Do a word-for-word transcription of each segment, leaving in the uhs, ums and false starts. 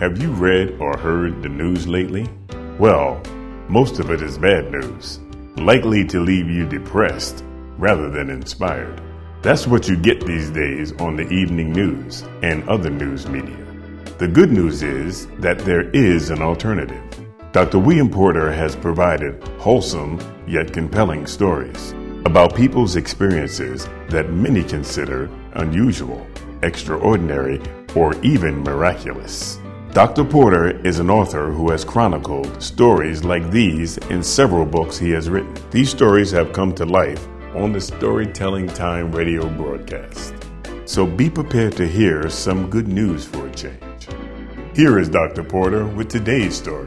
Have you read or heard the news lately? Well, most of it is bad news, likely to leave you depressed rather than inspired. That's what you get these days on the evening news and other news media. The good news is that there is an alternative. Doctor William Porter has provided wholesome yet compelling stories about people's experiences that many consider unusual, extraordinary, or even miraculous. Doctor Porter is an author who has chronicled stories like these in several books he has written. These stories have come to life on the Storytelling Time radio broadcast. So be prepared to hear some good news for a change. Here is Doctor Porter with today's story.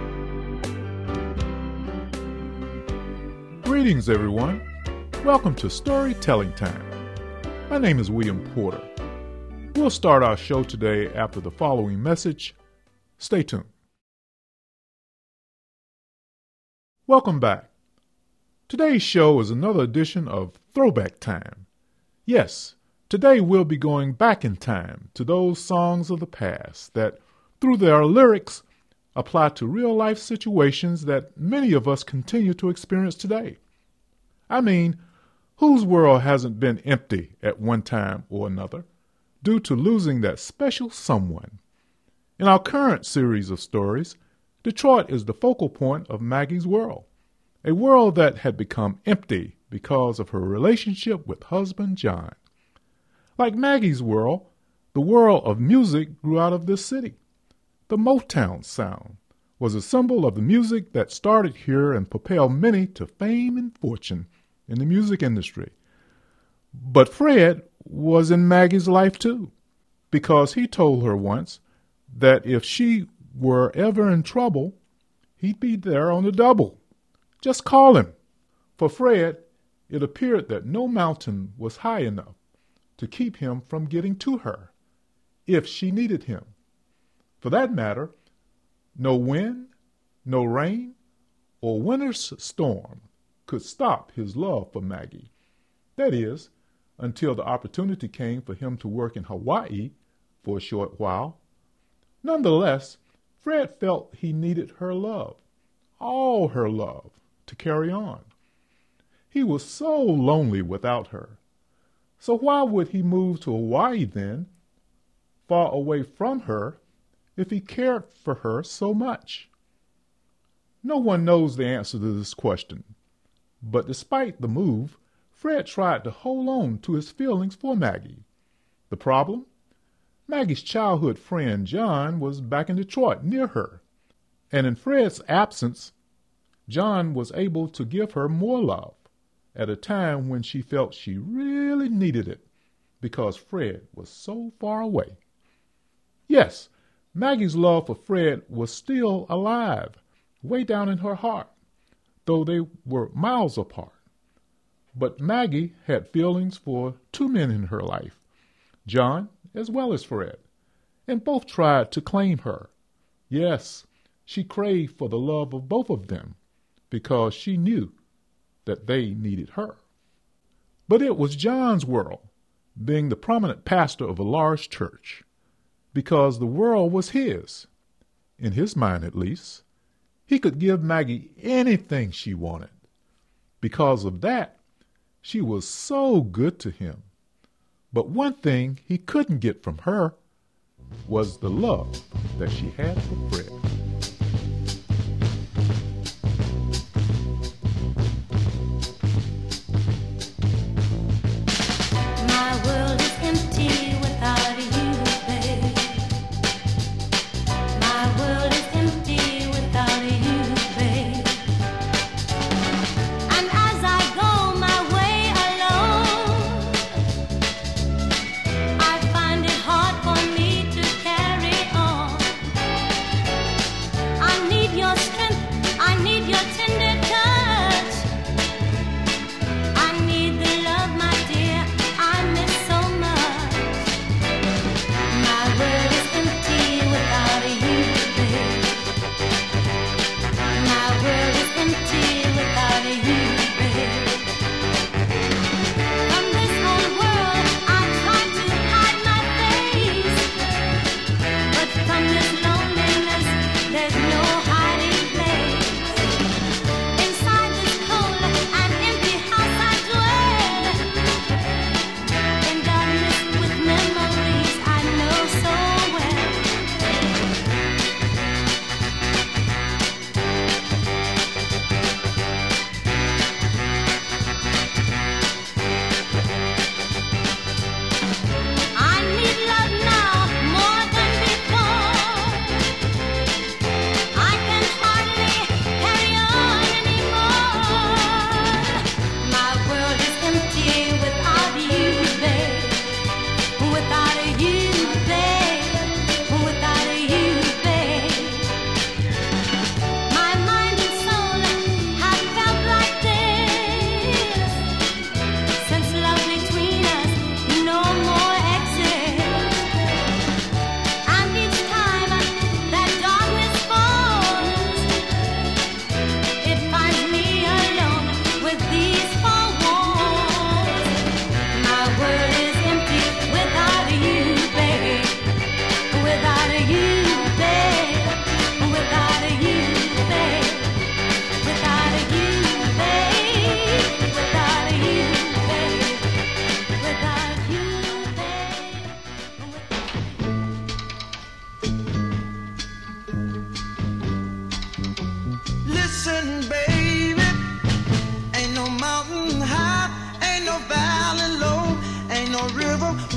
Greetings, everyone. Welcome to Storytelling Time. My name is William Porter. We'll start our show today after the following message. Stay tuned. Welcome back. Today's show is another edition of Throwback Time. Yes, today we'll be going back in time to those songs of the past that, through their lyrics, apply to real-life situations that many of us continue to experience today. I mean, whose world hasn't been empty at one time or another due to losing that special someone? In our current series of stories, Detroit is the focal point of Maggie's world, a world that had become empty because of her relationship with husband John. Like Maggie's world, the world of music grew out of this city. The Motown sound was a symbol of the music that started here and propelled many to fame and fortune in the music industry. But Fred was in Maggie's life too, because he told her once that if she were ever in trouble, he'd be there on the double. Just call him. For Fred, it appeared that no mountain was high enough to keep him from getting to her if she needed him. For that matter, no wind, no rain, or winter's storm could stop his love for Maggie. That is, until the opportunity came for him to work in Hawaii for a short while. Nonetheless, Fred felt he needed her love, all her love, to carry on. He was so lonely without her. So why would he move to Hawaii then, far away from her, if he cared for her so much? No one knows the answer to this question. But despite the move, Fred tried to hold on to his feelings for Maggie. The problem? Maggie's childhood friend John was back in Detroit near her, and in Fred's absence, John was able to give her more love at a time when she felt she really needed it because Fred was so far away. Yes, Maggie's love for Fred was still alive, way down in her heart, though they were miles apart. But Maggie had feelings for two men in her life, John as well as Fred, and both tried to claim her. Yes, she craved for the love of both of them because she knew that they needed her. But it was John's world, being the prominent pastor of a large church, because the world was his, in his mind at least. He could give Maggie anything she wanted. Because of that, she was so good to him. But one thing he couldn't get from her was the love that she had for Fred.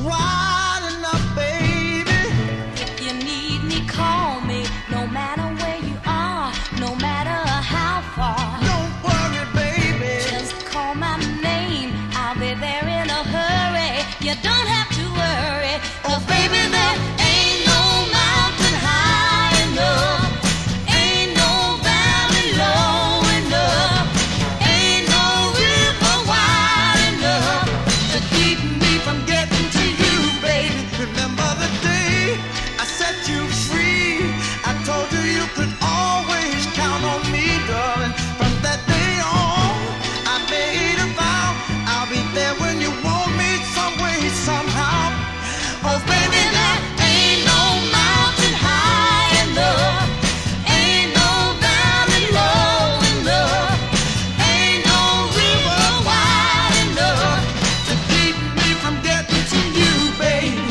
wide enough, baby. If you need me, call me. No matter where you are, no matter how far. Don't worry, baby. Just call my name. I'll be there in a hurry. You don't have to worry. 'Cause baby, there ain't no mountain high enough. Ain't no valley low enough. Ain't no river wide enough To keep me from getting to you, baby. Remember the day I set you free. I told you you could always count on me, darling. From that day on, I made a vow. I'll be there when you want me, some way, somehow. Oh, baby, there ain't no mountain high enough. Ain't no valley low enough. Ain't no river wide enough to keep me from getting to you, baby.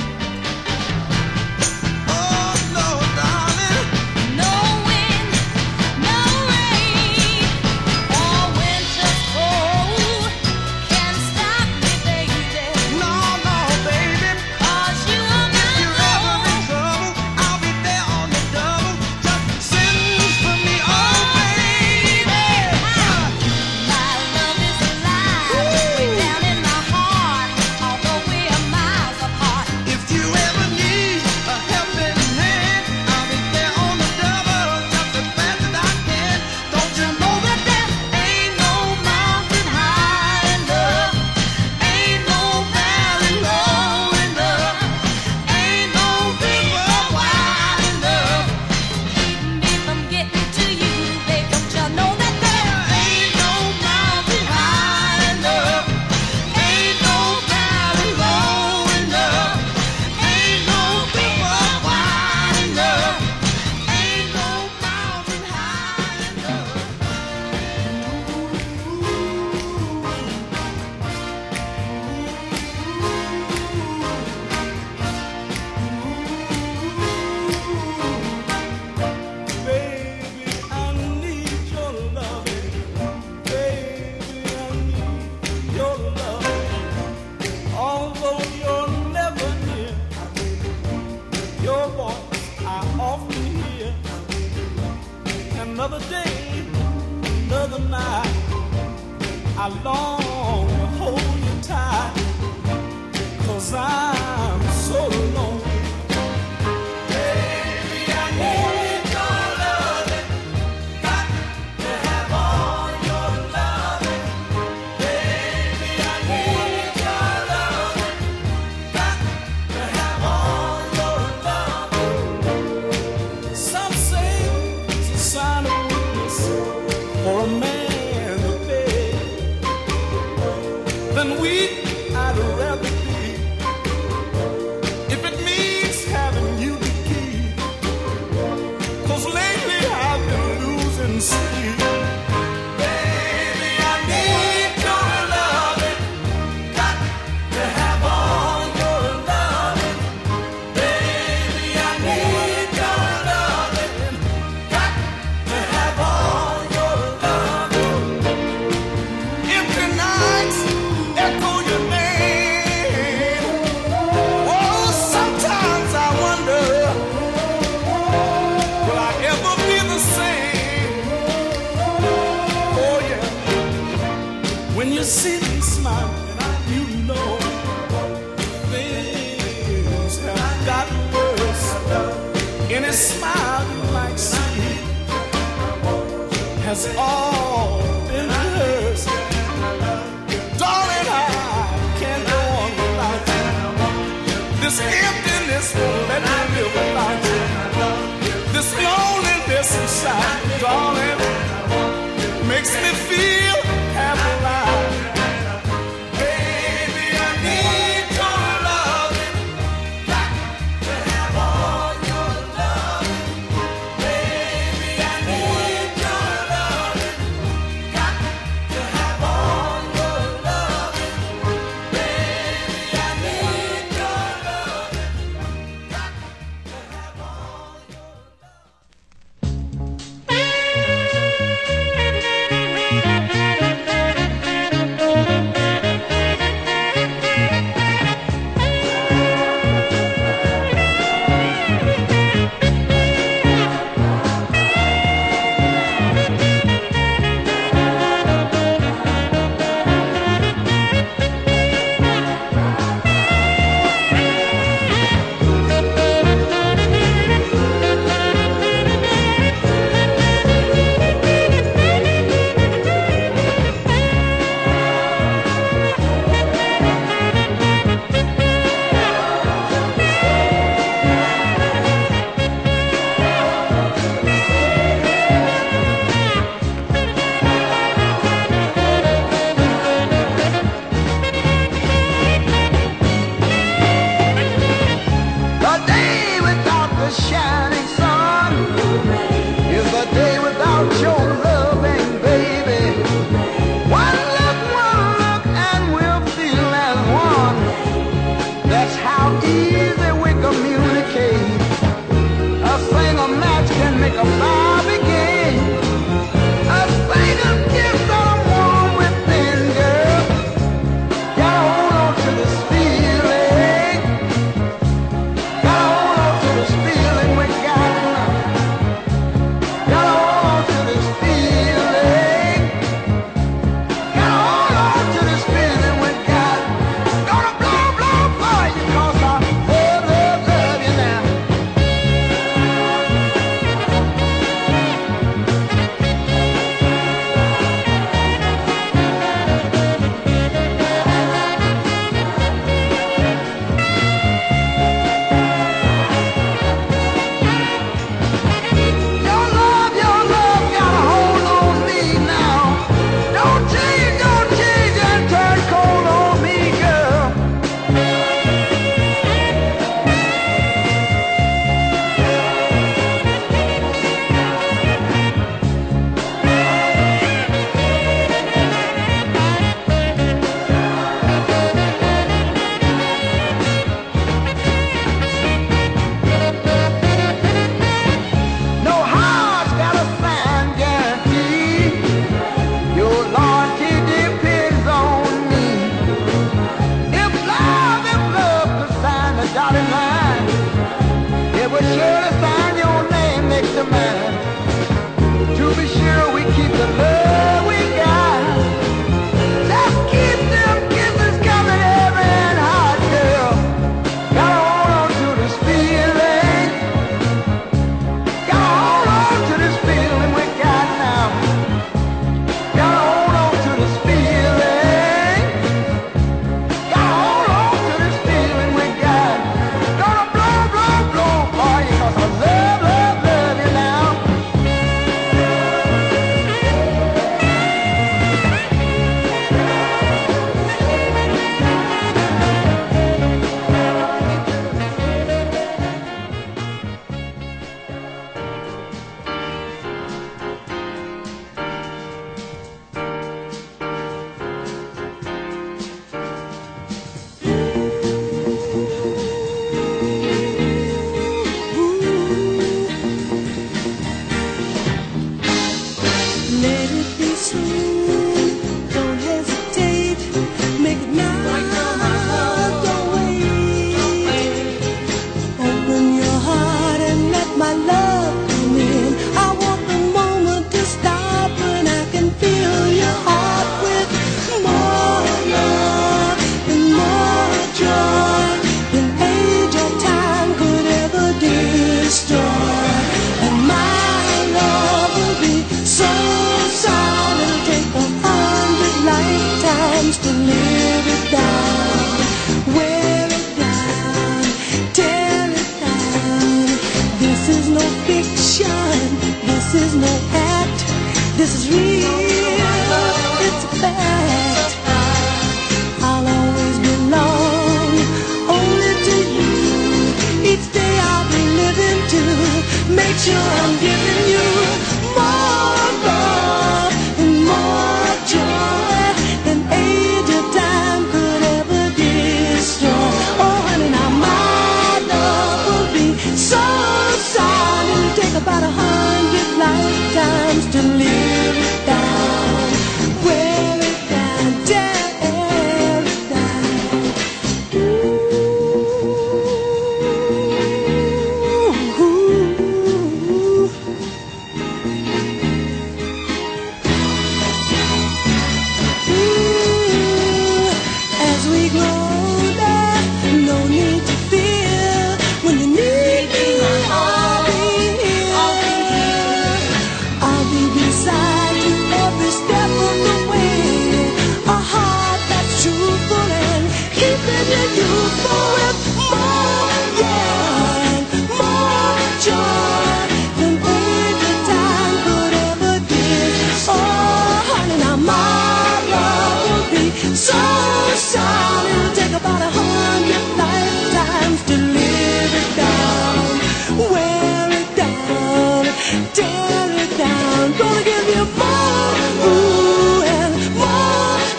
Oh, no, darling. No wind, no rain, or winter's cold can stop me, baby. No, no, baby. 'Cause you are If my you're ever in love. trouble, I'll be there on the double. Just send for me, oh, baby. My love is alive, way down in my heart, although we are miles apart. If you ever need a helping hand, I'll be there on the double, just as fast as I can. Don't you know that there ain't no mountain high enough? Ain't no valley low enough. Ain't no river wide enough. Keep me from getting to you, babe. Don't you know that there Ain't no mountain high enough. Ain't no valley low enough. Ain't no river wide enough. Ain't no mountain high enough. Baby, I need your loving. Baby, I need your loving. Although you're never near, your voice I often hear. Another day, another night, I long to hold you tight. 'Cause I'm so lonely. Baby, I need your loving. Got to have all your loving. Baby, I need your loving. Got to have all your loving. Some say it's a sign of weakness for a man to beg. Then weak I'd rather be. If it means having you to keep. 'Cause lately I've been losing sleep. Baby, I need your loving. Got to have all your loving. Baby, I need your loving. Got to have all your loving. Empty nights echo your name. Oh, sometimes I wonder, will I ever be the same? Oh yeah. When you see me smiling, you know things have gotten worse. Any smile you might see has all been rehearsed. Darling, I can't go on without you. This emptiness won't let me live without you. This loneliness inside, darling, makes me feel half alive. Baby, I need your loving. Got to have all your loving. Baby, I need your loving. Got to have all your loving. Baby, I need your loving. Got to have all your loving.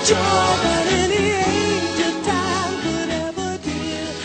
joy that any angel time could ever give.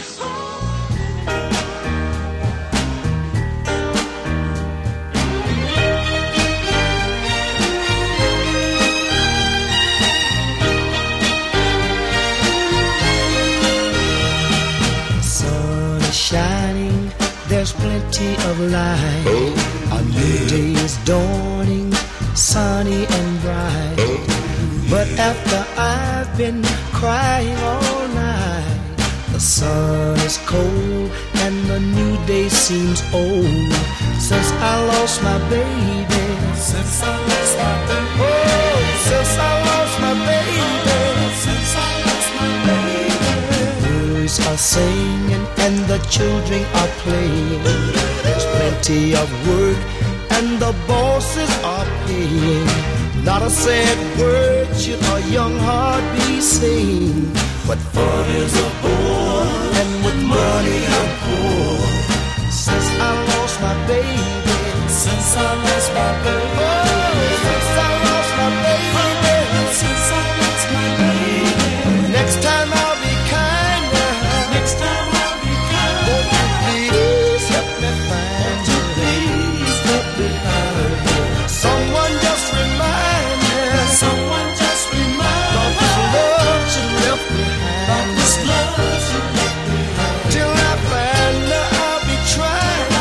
The sun is shining, there's plenty of light. A new day is dawning, sunny and bright. But after I've been crying all night, the sun is cold and the new day seems old. Since I lost my baby, since I lost my baby, oh, since I lost my baby, since I lost my baby. Birds are singing and the children are playing. There's plenty of work and the bosses are paying. Not a sad word should a young heart be saying. But fun is a bore, and with money I'm poor. Since I lost my baby, since I lost my baby, oh, since I lost my baby, since I lost my baby. Next time I'll be kinder. Next time I'll be kinder. Won't you please help me find you? Please help me find you. Someone just remind me. Someone just remind me. Of this love she left behind. Of this love she left behind. Till I find her, I'll be trying.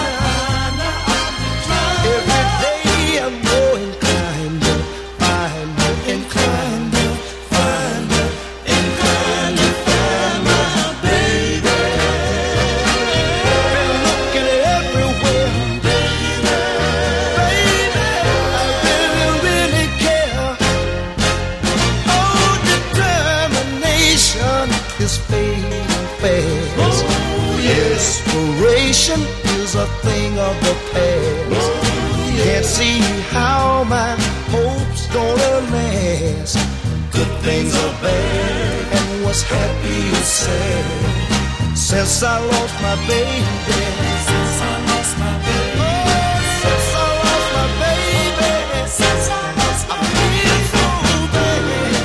Every day I'm more inclined to find her, inclined to find her, inclined to find my baby. Been looking everywhere, baby, baby. I really, really care. Oh, determination is fading fast. Desperation is a thing of the past. Can't see how my hopes gonna last. Good things are bad, and what's happy is sad. Since I lost my baby, since I lost my baby, oh, since I lost my baby, since I lost my baby, I feel so bad.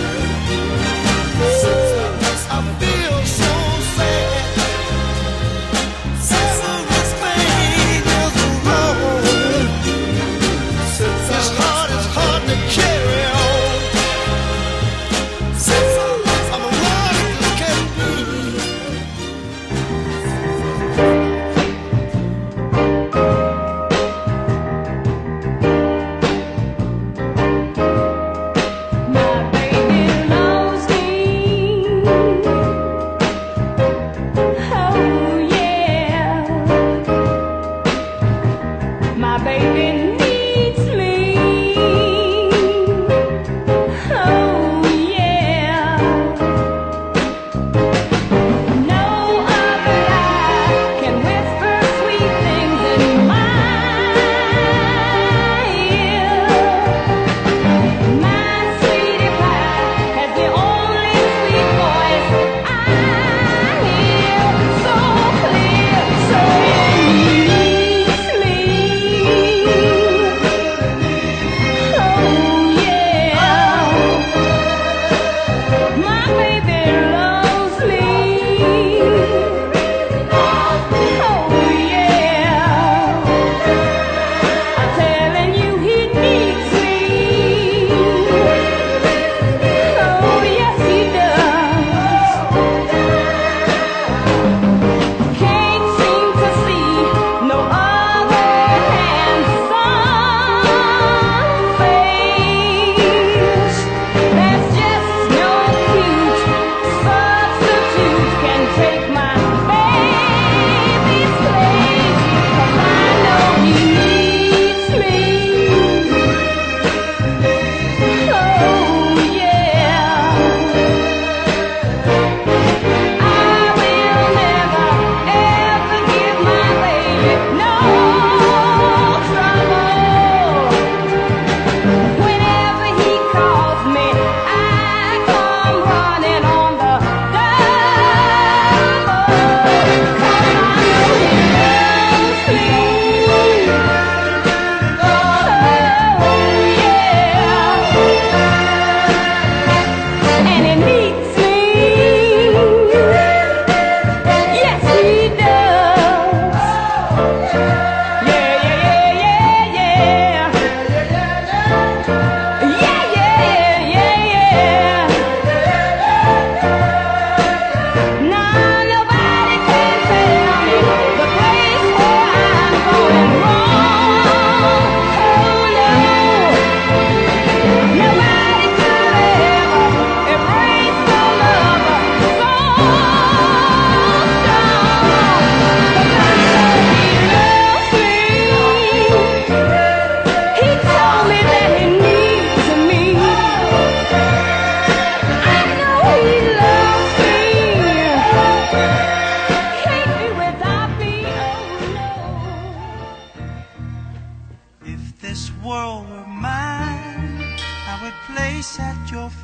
Oh, I feel so sad. Since I lost my baby, is wrong. It's hard, it's hard to carry on. Since I lost, I'm alive as can be.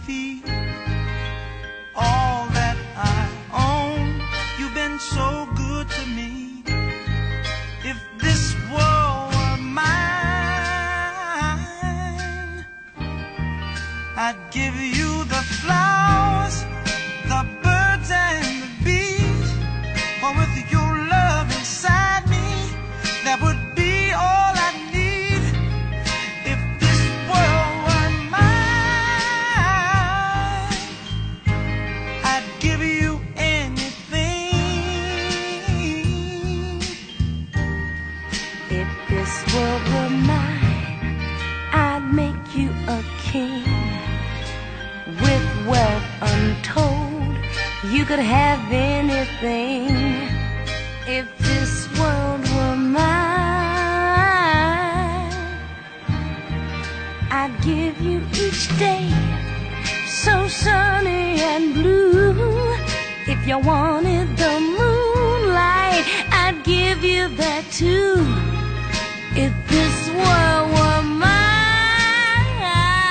be all that I own. You've been so good to me. If this world were mine, I'd give you the flowers, the birds and the bees. For with your love inside me, that would be all I need. If this world were mine, I'd give you anything. If this world were mine, I'd make you a king. With wealth untold, you could have anything. If this world were mine, I'd give you each day so sunny and blue. If you wanted the moonlight, I'd give you that too. If this world were mine,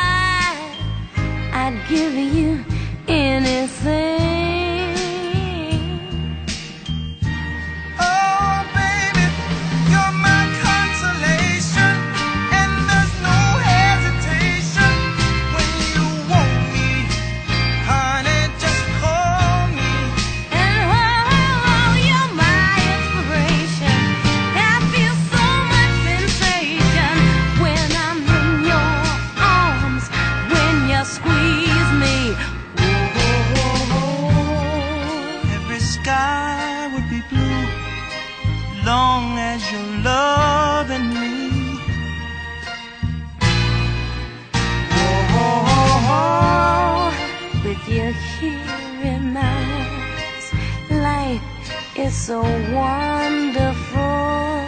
I'd give you anything. Oh, baby, you're my consolation, and there's no hesitation. When you want me, honey, just call me. And oh, you're my inspiration. I feel so much sensation when I'm in your arms, when you squeeze me. Every sky would be blue, long as you're loving me. Oh, oh, oh, With you here in my arms, life is so wonderful.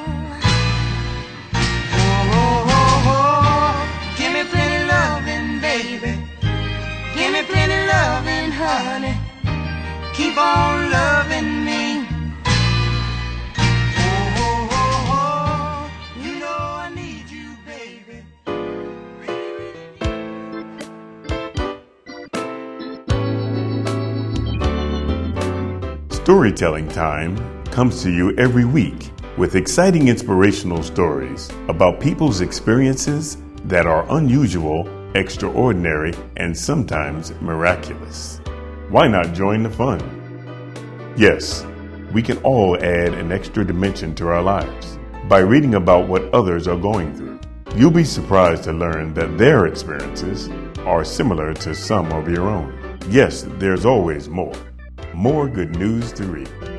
oh, oh, oh. Give me plenty loving, baby. Give me plenty loving, honey. Keep on loving me. Oh, oh, oh, oh. You know I need you, baby. Storytelling Time comes to you every week with exciting inspirational stories about people's experiences that are unusual, extraordinary, and sometimes miraculous. Why not join the fun? Yes, we can all add an extra dimension to our lives by reading about what others are going through. You'll be surprised to learn that their experiences are similar to some of your own. Yes, there's always more. More good news to read.